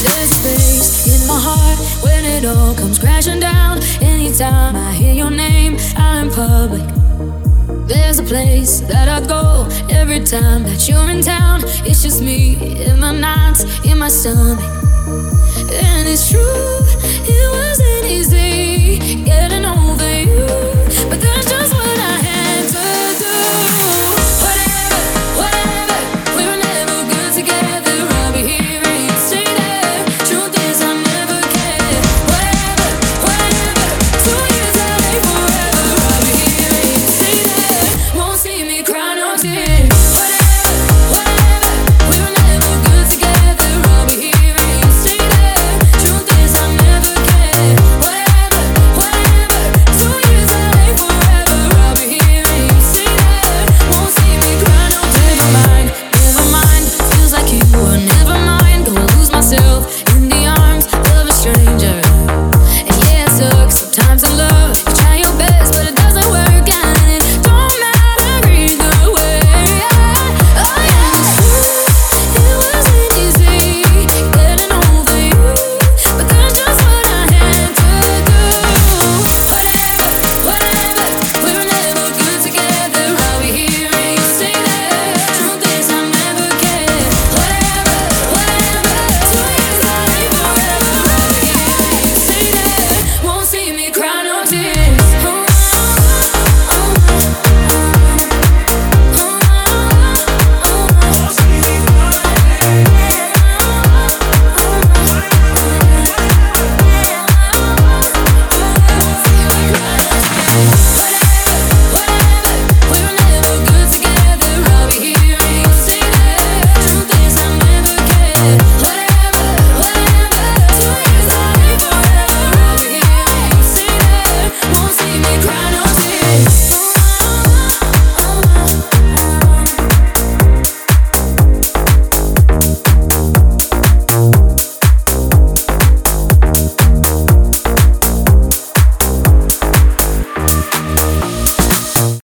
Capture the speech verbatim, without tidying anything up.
There's a place in my heart when it all comes crashing down. Anytime I hear your name out in public, there's a place that I go every time that you're in town. It's just me in my nights, in my stomach. And it's true, it wasn't easy getting over you, but then